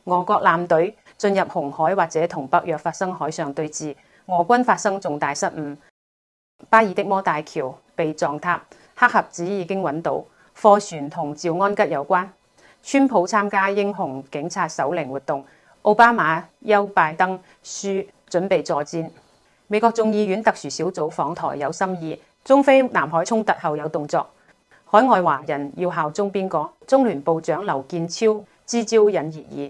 俄國艦隊進入紅海或者同北約發生海上對峙，俄軍發生重大失誤，巴爾的摩大橋被撞塌，黑盒子已經揾到，貨船同趙安吉有關。川普參加英雄警察守靈活動，奧巴馬休拜登輸，準備助戰。美國眾議院特殊小組訪台有心意，中非南海衝突後有動作。海外華人要效忠邊個？中聯部長劉建超支招引熱議。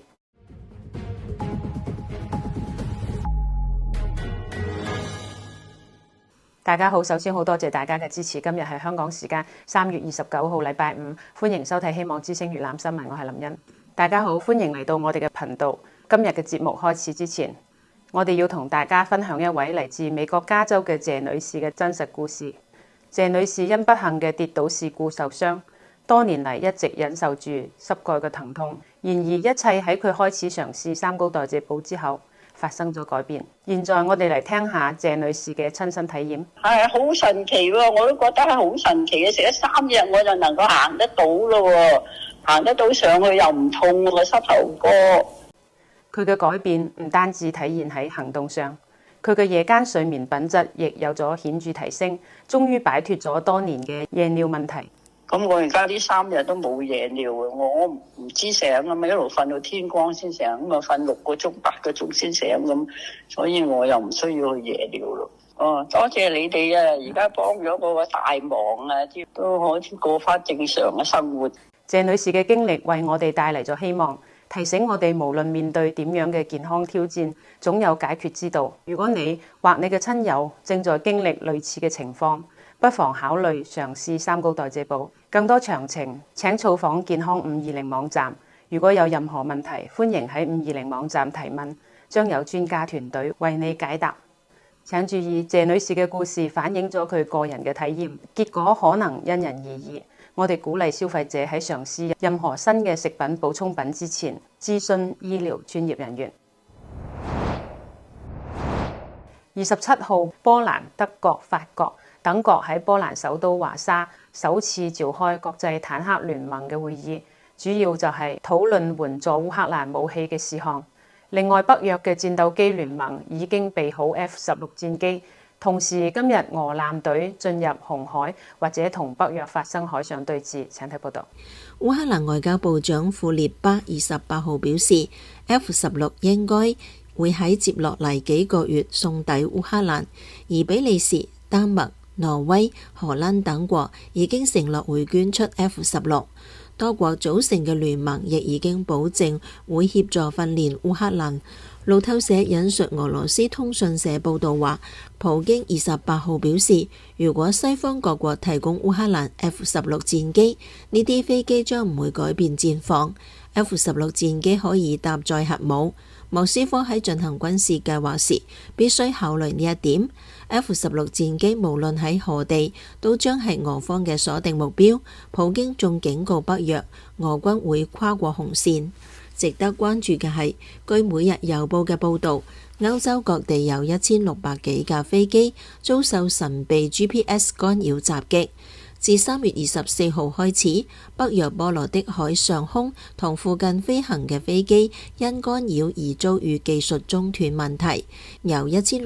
大家好，首先好多謝大家嘅支持。今日係香港時間3月29號禮拜五，歡迎收睇希望之聲粵覽新聞，我係林茵。大家好，歡迎嚟到我哋嘅頻道。今日嘅節目開始之前，我哋要同大家分享一位嚟自美國加州嘅謝女士嘅真實故事。謝女士因不幸嘅跌倒事故受傷，多年嚟一直忍受住膝蓋嘅疼痛。然而一切喺佢開始嘗試三高代謝寶之後發生咗改變。現在我哋嚟聽下謝女士嘅親身體驗。 係好神奇喎，我都覺得係好神奇嘅。食咗3日我就能夠行得到咯，行得到上去又唔痛個膝頭哥。 佢嘅改變唔單止體現喺行動上，佢嘅夜間睡眠品質亦有咗顯著提升，終於擺脫咗多年嘅夜尿問題。 咁我而家呢3日都冇夜尿啊！我唔知醒啊嘛，一路瞓到天光先醒，咁啊瞓6個鐘、8個鐘先醒咁，所以我又唔需要去夜尿咯。哦，多謝你哋啊！而家幫咗我個大忙啊，都可以過翻正常嘅生活。 謝女士嘅經歷為我哋帶嚟咗希望，提醒我哋無論面對點樣嘅健康挑戰，總有解決之道。如果你或你嘅親友正在經歷類似嘅情況，不妨考慮嘗試三高代謝寶。更多詳情請造訪健康520網站。如果有任何問題，歡迎喺520網站提問，將有專家團隊為你解答。請注意，謝女士嘅故事反映咗佢個人嘅體驗，結果可能因人而異。我哋鼓勵消費者喺嘗試任何新嘅食品補充品之前，諮詢醫療專業人員。27號，波蘭、德國、法國等國喺波蘭首都華沙首次召開國際坦克聯盟嘅會議，主要就係討論援助烏克蘭武器嘅事項。另外，北約嘅戰鬥機聯盟已經備好 F-16 戰機。同時，今日俄艦隊進入紅海或者同北約發生海上對峙。請睇報道。 烏克蘭外交部長庫列巴28號表示 ，F-16 應該會喺接落嚟幾個月送抵烏克蘭，而比利時、丹麥、挪威、荷蘭等國已經承諾會捐出 F-16，多國組成嘅聯盟亦已經保證會協助訓練烏克蘭。路透社引述俄羅斯通訊社報道話，普京28號表示，如果西方各國提供烏克蘭 F-16 戰機，呢啲飛機將唔會改變戰況。F-16 戰機可以搭載核武。莫斯科喺進行軍事計劃時必須考慮呢一點。F-16 戰機無論喺何地都將係俄方嘅鎖定目標。普京仲警告北約，俄軍會跨過紅線。值得關注嘅係，據每日郵報嘅報導，歐洲各地有1600幾架飛機遭受神秘 GPS 干擾襲擊。自3月24號開始，北約波羅的海上空同附近飛行嘅飛機因干擾而遭遇技術中斷問題，由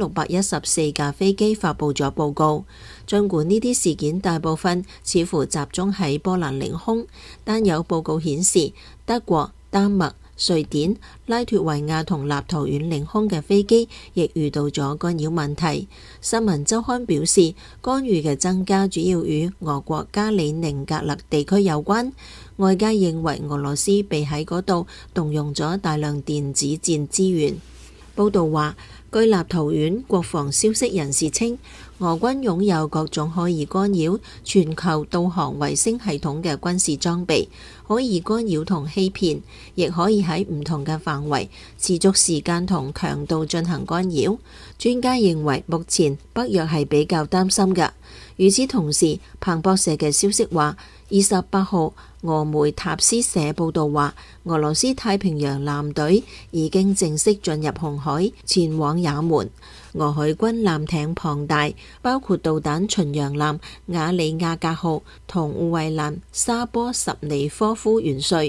1614架飛機發布咗報告。儘管呢啲事件大部分似乎集中喺波蘭領空，但有報告顯示德國、丹麥、瑞典、拉脫維亞同立陶宛領空嘅飛機亦遇到咗干擾問題。新聞週刊表示，干預嘅增加主要與俄國加里寧格勒地區有關。外界認為俄羅斯被喺嗰度動用咗大量電子戰資源。報道話，據立陶宛國防消息人士稱，俄軍擁有各種可以干擾全球導航衛星系統嘅軍事裝備，可以干擾同欺騙，亦可以喺唔同嘅範圍、持續時間同強度進行干擾。專家認為，目前北約係比較擔心嘅。與此同時，彭博社嘅消息話，28號俄媒塔斯社報道話，俄羅斯太平洋艦隊已經正式進入紅海，前往也門。俄海軍艦艇龐大，包括導彈巡洋艦瓦里亞格號同護衛艦沙波什尼科夫元帥。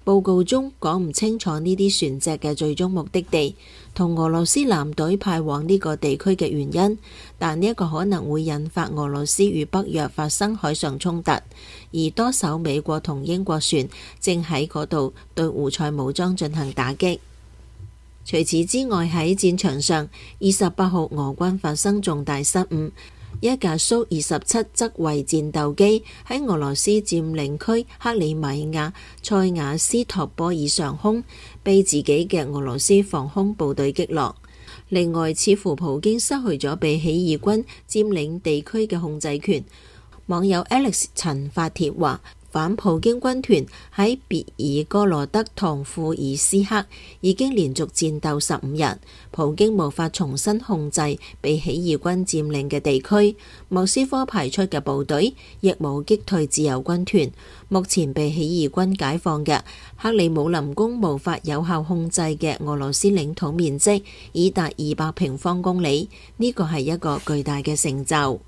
報告中講唔清楚呢啲船隻嘅最終目的地同俄羅斯艦隊派往呢個地區嘅原因，但呢一個可能會引發俄羅斯與北約發生海上衝突，而多艘美國同英國船正喺嗰度對胡塞武裝進行打擊。除此之外，喺戰場上，28號俄軍發生重大失誤，一架蘇27側衛戰鬥機喺俄羅斯佔領區克里米亞塞瓦斯托波爾上空被自己嘅俄羅斯防空部隊擊落。另外，似乎普京失去咗被起義軍佔領地區嘅控制權。網友 Alex 陳發帖話，反普京軍團喺別爾哥羅德唐庫爾斯克已經連續戰鬥15日，普京無法重新控制被起義軍佔領嘅地區，莫斯科派出嘅部隊亦冇擊退自由軍團。目前被起義軍解放嘅克里姆林宮無法有效控制嘅俄羅斯領土面積已達200平方公里，呢個係一個巨大嘅成就。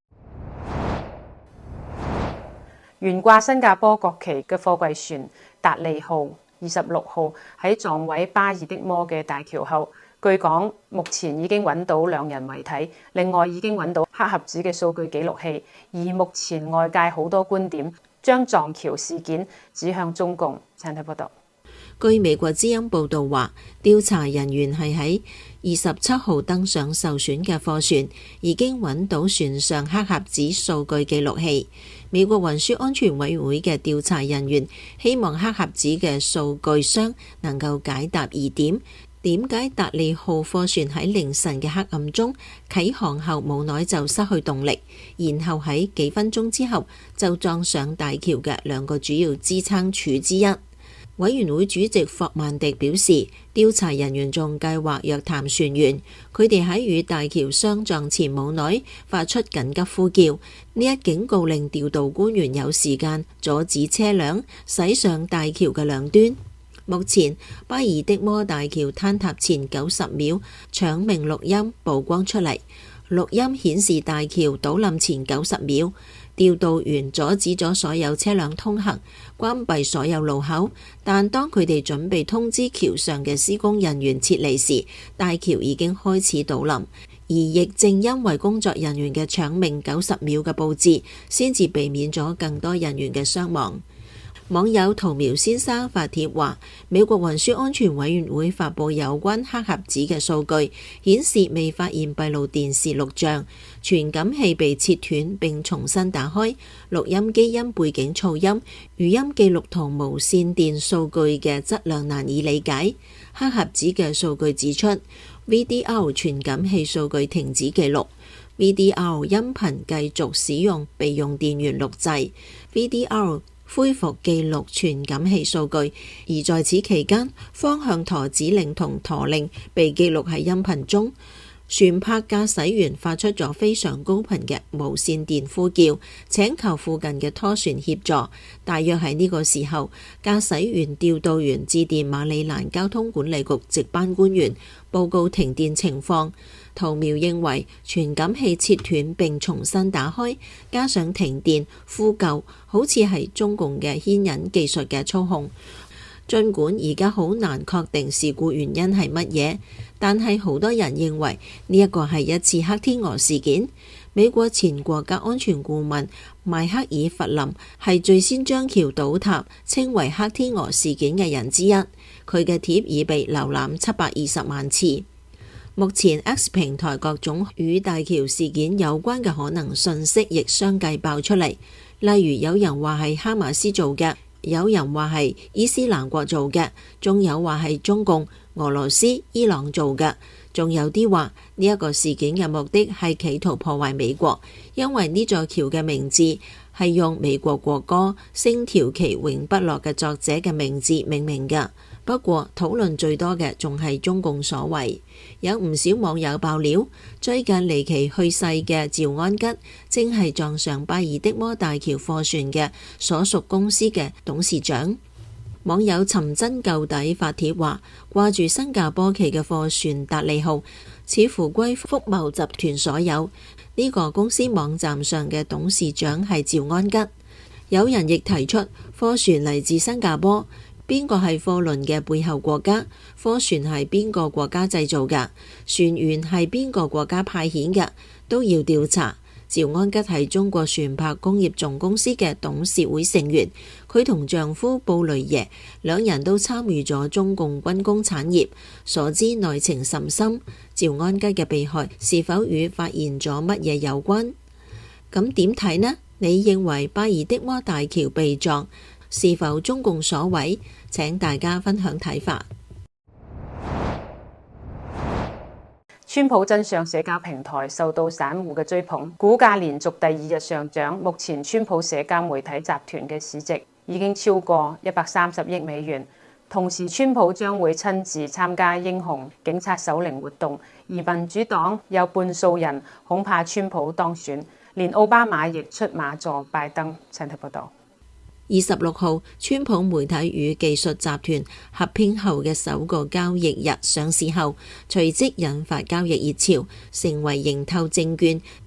懸掛新加坡國旗嘅貨櫃船達利號26號喺撞毀巴爾的摩嘅大橋後，據講目前已經揾到2人遺體，另外已經揾到黑盒子嘅數據記錄器，而目前外界好多觀點將撞橋事件指向中共。請睇報道。 據美國之音報導話，調查人員係喺27號登上受損嘅貨船，已經揾到船上黑盒子數據記錄器。美國運輸安全委員會嘅調查人員希望黑盒子嘅數據箱能夠解答疑點：點解達利號貨船喺凌晨嘅黑暗中啟航後冇耐就失去動力，然後喺幾分鐘之後就撞上大橋嘅2個主要支撐柱之一。委員會主席霍曼迪表示，調查人員仲計劃約談船員，佢哋喺與大橋相撞前冇耐發出緊急呼叫，呢一警告令調度官員有時間阻止車輛駛上大橋嘅兩端。目前巴爾的摩大橋坍塌前90秒搶命錄音曝光出嚟，錄音顯示大橋倒冧前90秒，調度員阻止咗所有車輛通行，關閉所有路口，但當佢哋準備通知橋上嘅施工人員撤離時，大橋已經開始倒冧，而亦正因為工作人員嘅搶命90秒嘅佈置，先至避免咗更多人員嘅傷亡。網友桃苗先生發帖話，美國運輸安全委員會發布有關黑盒子嘅數據，顯示未發現閉路電視錄像，傳感器被切斷並重新打開，錄音機因背景噪音、語音記錄同無線電數據嘅質量難以理解。黑盒子嘅數據指出 ，VDR 傳感器數據停止記錄。VDR 音頻繼續使用備用電源錄製 ，VDR 恢復記錄傳感器數據，而在此期間，方向舵指令同舵令被記錄喺音頻中。船舶駕駛員發出咗非常高頻嘅無線電呼叫，請求附近嘅拖船協助。大約喺呢個時候，駕駛員調度員致電馬里蘭交通管理局值班官員，報告停電情況。圖描認為傳感器切斷並重新打開，加上停電呼救，好似係中共嘅牽引技術嘅操控。儘管而家好難確定事故原因係乜嘢，但係好多人認為呢一個係一次黑天鵝事件。美國前國家安全顧問邁克爾弗林係最先將橋倒塌稱為黑天鵝事件嘅人之一，佢嘅帖已被瀏覽720萬次。目前 X 平台各種與大橋事件有關嘅可能訊息亦相繼爆出嚟，例如有人話係哈馬斯做嘅，有人話係伊斯蘭國做嘅，仲有話係中共、俄羅斯、伊朗做嘅，仲有啲話呢一個事件嘅目的係企圖破壞美國，因為呢座橋嘅名字係用美國國歌《星條旗永不落》嘅作者嘅名字命名嘅。不過討論最多嘅仲係中共所為，有唔少網友爆料，最近離奇去世嘅趙安吉正係撞上巴爾的摩大橋貨船嘅所屬公司嘅董事長。網友尋真究底發帖話，掛住新加坡旗嘅貨船達利號似乎歸福茂集團所有，呢個公司網站上嘅董事長係趙安吉。有人亦提出貨船嚟自新加坡， 邊個係貨輪嘅背後國家？貨船係邊個國家製造㗎？船員係邊個國家派遣㗎？都要調查。趙安吉係中國船舶工業總公司嘅董事會成員，佢同丈夫布雷耶兩人都參與咗中共軍工產業，所知內情甚深。趙安吉嘅被害是否與發現咗乜嘢有關？咁點睇呢？你認為巴爾的摩大橋被撞是否中共所為？請大家分享睇法。 川普真相社交平台受到散戶嘅追捧，股價連續第二日上漲。目前川普社交媒體集團嘅市值已經超過130億美元。同時，川普將會親自參加英雄警察首領活動，而民主黨有半數人恐怕川普當選，連奧巴馬亦出馬助拜登。請睇報道。 26號，川普媒體與技術集團合併後嘅首個交易日上市後，隨即引發交易熱潮，成為盈透證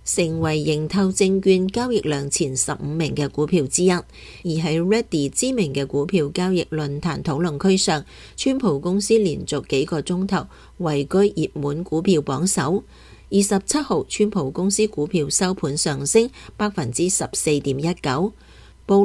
券交易量前15名嘅股票之一。而喺 Reddit 知名嘅股票交易論壇討論區上，川普公司連續幾個鐘頭位居熱門股票榜首。27號，川普公司股票收盤上升14.19%。報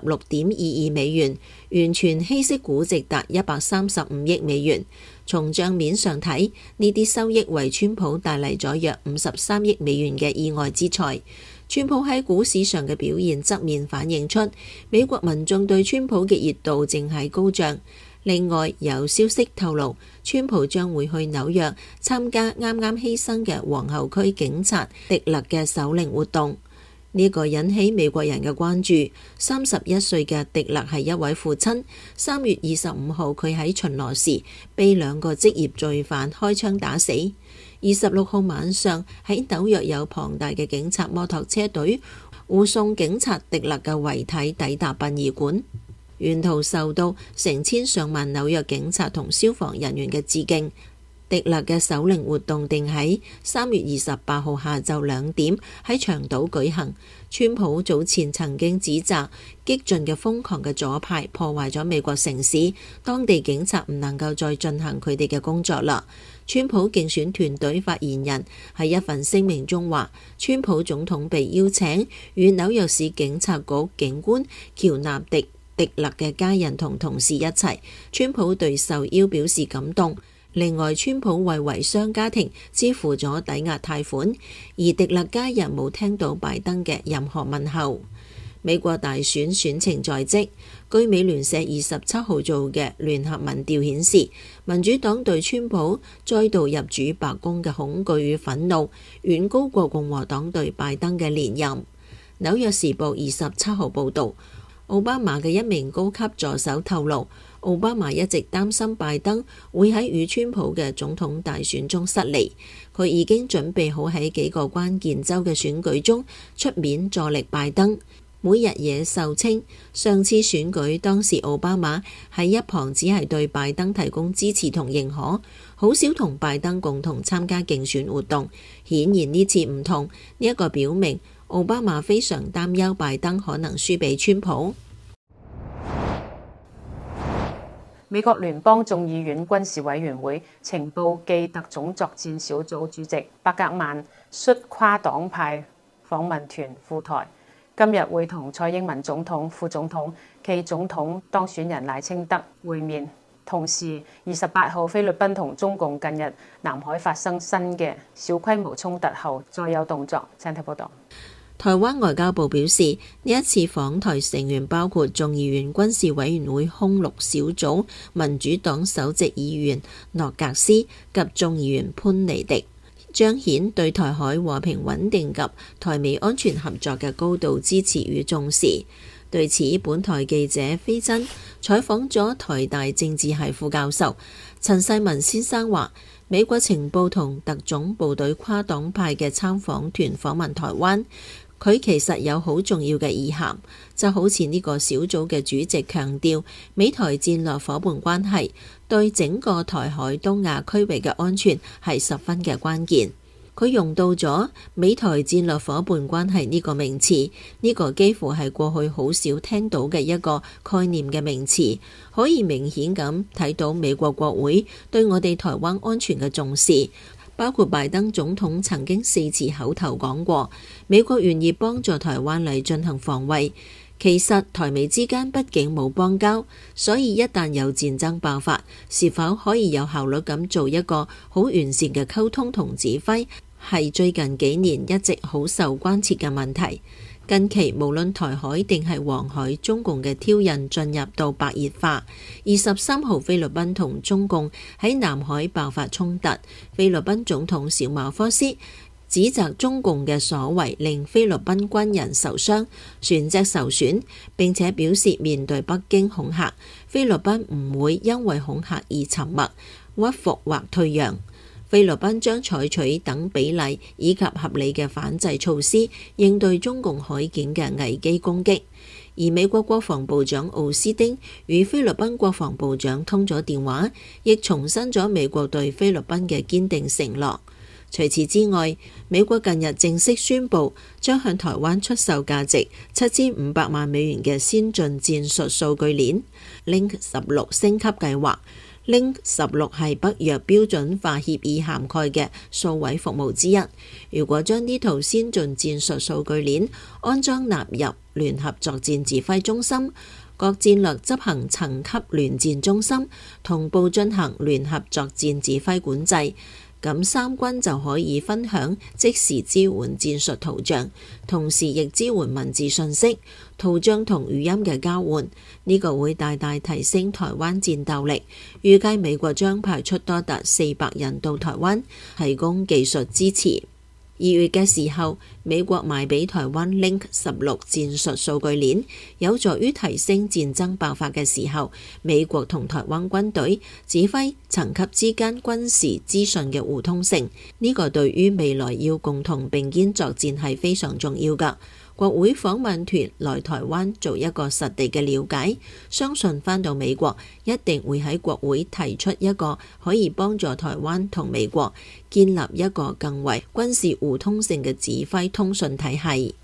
66.22美元，完全稀釋估值達135億美元。從帳面上睇，呢啲收益為川普帶嚟咗約53億美元嘅意外之財。川普喺股市上嘅表現側面反映出美國民眾對川普嘅熱度正喺高漲。另外有消息透露，川普將會去紐約參加啱啱犧牲嘅皇后區警察迪勒嘅首領活動。呢個引起美國人嘅關注。31歲嘅迪勒係一位父親。3月25號，佢喺巡邏時被2個職業罪犯開槍打死。26號晚上喺紐約有龐大嘅警察摩托車隊護送警察迪勒嘅遺體抵達殯儀館，沿途受到成千上萬紐約警察同消防人員嘅致敬。迪勒嘅首領活動定喺3月28號下晝2點喺長島舉行。川普早前曾經指責激進嘅瘋狂嘅左派破壞咗美國城市，當地警察唔能夠再進行佢哋嘅工作啦。川普競選團隊發言人喺一份聲明中話，川普總統被邀請與紐約市警察局警官喬納迪·迪勒嘅家人同同事一齊。川普對受邀表示感動。另外，川普為遺孀家庭支付咗抵押貸款，而迪勒家人冇聽到拜登嘅任何問候。美國大選選情在即，據美聯社27號做嘅聯合民調顯示，民主黨對川普再度入主白宮嘅恐懼與憤怒遠高過共和黨對拜登嘅連任。紐約時報27號報導，奧巴馬嘅一名高級助手透露，奧巴馬一直擔心拜登會喺與川普嘅總統大選中失利，佢已經準備好喺幾個關鍵州嘅選舉中出面助力拜登。每日野獸稱，上次選舉當時奧巴馬喺一旁只係對拜登提供支持同認可，好少同拜登共同參加競選活動。顯然呢次唔同，呢一個表明奧巴馬非常擔憂拜登可能輸俾川普。 美國聯邦眾議院軍事委員會情報暨特種作戰小組主席伯格曼率跨黨派訪問團赴台，今日會同蔡英文總統、副總統暨總統當選人賴清德會面。同時，28號菲律賓同中共近日南海發生新嘅小規模衝突後，再有動作。請睇報道。 台灣外交部表示，呢一次訪台成員包括眾議院軍事委員會空陸小組民主黨首席議員諾格斯及眾議員潘尼迪，彰顯對台海和平穩定及台美安全合作嘅高度支持與重視。對此，本台記者菲珍採訪咗台大政治系副教授陳世文先生話，美國情報同特種部隊跨黨派嘅參訪團訪問台灣，佢其實有好重要嘅意涵，就好似呢個小組嘅主席強調，美台戰略夥伴關係對整個台海東亞區域嘅安全係十分嘅關鍵。 佢用到咗美台戰略夥伴關係呢個名詞，呢個幾乎係過去好少聽到嘅一個概念嘅名詞，可以明顯咁睇到美國國會對我哋台灣安全嘅重視。包括拜登總統曾經4次口頭講過，美國願意幫助台灣嚟進行防衛。其實台美之間畢竟冇邦交，所以一旦有戰爭爆發，是否可以有效率咁做一個好完善嘅溝通同指揮，係最近幾年一直好受關切嘅問題。近期無論台海定係黃海，中共嘅挑釁進入到白熱化。23號菲律賓同中共喺南海爆發衝突，菲律賓總統小馬科斯指責中共嘅所為令菲律賓軍人受傷、船隻受損，並且表示面對北京恐嚇，菲律賓唔會因為恐嚇而沉默、屈服或退讓。菲律賓將採取等比例以及合理嘅反制措施，應對中共海檢嘅危機攻擊。而美國國防部長奧斯汀與菲律賓國防部長通咗電話，亦重申咗美國對菲律賓嘅堅定承諾。除此之外，美國近日正式宣布將向台灣出售價值7500萬美元嘅先進戰術數據鏈 Link 16升級計劃。Link 16係北約標準化協議涵蓋嘅數位服務之一。如果將呢套先進戰術數據鏈安裝納入聯合作戰指揮中心、各戰略執行層級聯戰中心，同步進行聯合作戰指揮管制，咁三軍就可以分享即時支援戰術圖像，同時亦支援文字信息、圖像同語音嘅交換。呢個會大大提升台灣戰鬥力。預計美國將派出多達400人到台灣提供技術支持。2月嘅時候，美國賣俾台灣 Link 16戰術數據鏈，有助於提升戰爭爆發嘅時候，美國同台灣軍隊指揮層級之間軍事資訊嘅互通性。呢個對於未來要共同並肩作戰係非常重要㗎。國會訪問團來台灣做一個實地嘅了解，相信返到美國一定會喺國會提出一個可以幫助台灣同美國建立一個更為軍事互通性嘅指揮通訊體系。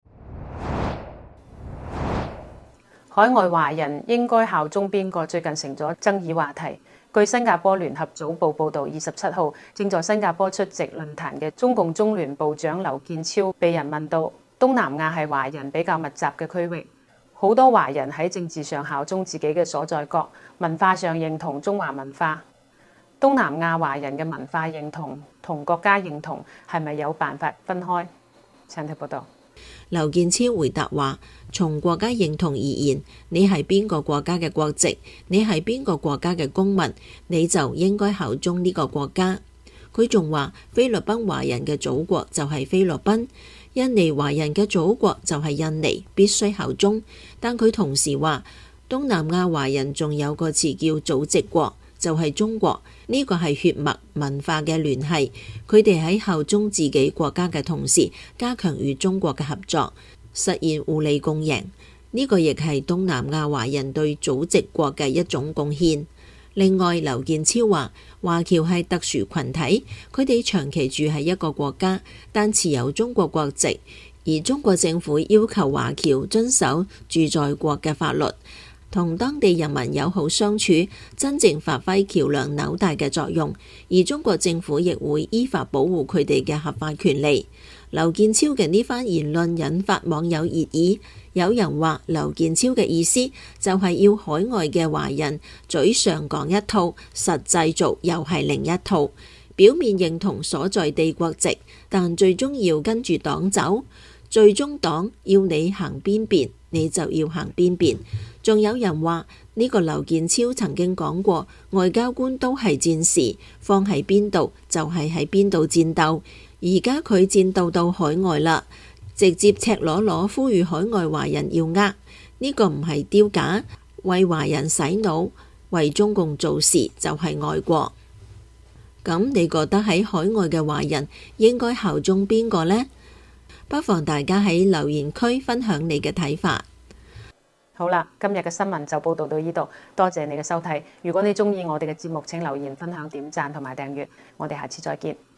海外華人應該效忠邊個？最近成咗爭議話題。據新加坡聯合早報報導，27號正在新加坡出席論壇嘅中共中聯部長劉建超被人問到，東南亞係華人比較密集嘅區域，好多華人喺政治上效忠自己嘅所在國，文化上認同中華文化。東南亞華人嘅文化認同同國家認同係咪有辦法分開？請睇報道。 劉建超回答話：從國家認同而言，你係邊個國家嘅國籍，你係邊個國家嘅公民，你就應該效忠呢個國家。佢仲話：菲律賓華人嘅祖國就係菲律賓。印尼華人嘅祖國就係印尼，必須效忠。但佢同時話，東南亞華人仲有個詞叫祖籍國，就係中國。呢個係血脈文化嘅聯繫。佢哋喺效忠自己國家嘅同時，加強與中國嘅合作，實現互利共贏。呢個亦係東南亞華人對祖籍國嘅一種貢獻。另外，劉建超話，華僑係特殊群體，佢哋長期住喺一個國家，但持有中國國籍，而中國政府要求華僑遵守住在國嘅法律，同當地人民友好相處，真正發揮橋梁紐帶嘅作用，而中國政府亦會依法保護佢哋嘅合法權利。劉建超嘅呢番言論引發網友熱議，有人話劉建超嘅意思就係要海外嘅華人嘴上講一套，實際做又係另一套，表面認同所在地國籍，但最終要跟住黨走，最終黨要你行邊邊，你就要行邊邊。仲有人話呢個劉建超曾經講過，外交官都係戰士，放喺邊度就係喺邊度戰鬥。而家佢戰鬥到海外啦，直接赤裸裸呼籲海外華人要呢個唔係丟架，為華人洗腦，為中共做事就係愛國。咁你覺得喺海外嘅華人應該效忠邊個呢？不妨大家喺留言區分享你嘅睇法。 好啦，今日嘅新聞就報道到呢度，多謝你嘅收睇。如果你鍾意我哋嘅節目，請留言、分享、點讚同埋訂閱。我哋下次再見。